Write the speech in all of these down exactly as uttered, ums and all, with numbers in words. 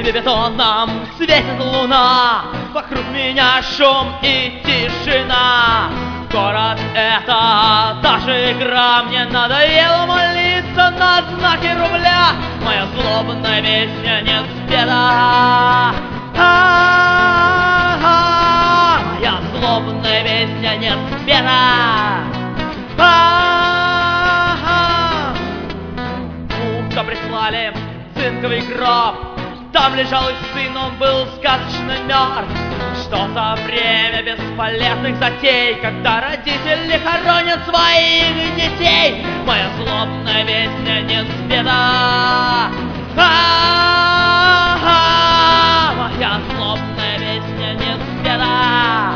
где бетоном светит луна, вокруг меня шум и тишина. Город — это та же игра, мне надоело молиться на знаки рубля. Моя злобная песня не спета. А-а-а, моя злобная песня не спета. А-а-а. Муха прислали цинковый гроб, там лежал их сын, он был сказочно мертв. Что за время бесполезных затей, когда родители хоронят своих детей. Моя злобная песня не спета. А-а-а, моя злобная песня не спета.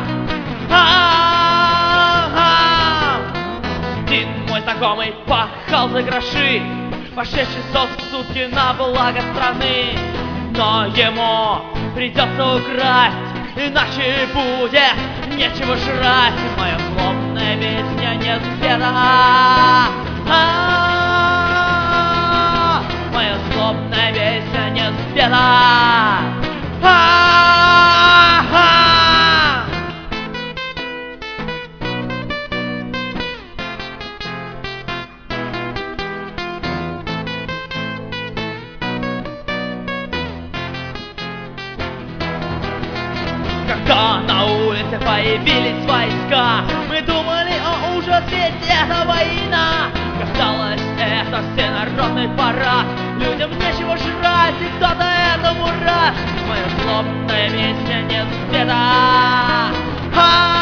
А-а-а. Один мой знакомый пахал за гроши, по шесть часов в сутки на благо страны. Но ему придется украсть, иначе будет нечего жрать. Моя злобная песня не спета. А-а-а, моя злобная песня не спета. А-а-а. Когда на улице появились войска, мы думали о ужасе, ведь это война. Казалось, это всенародный парад, людям нечего жрать, и кто-то этому рад. Моя злобная песня не спета.